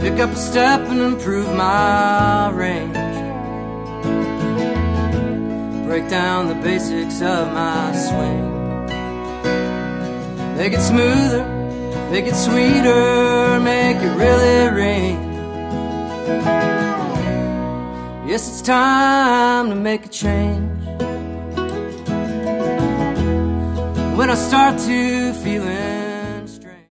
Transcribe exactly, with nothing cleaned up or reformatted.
pick up a step and improve my range. Break down the basics of my swing. Make it smoother, make it sweeter, make it really ring. Yes, it's time to make a change. When I start to feeling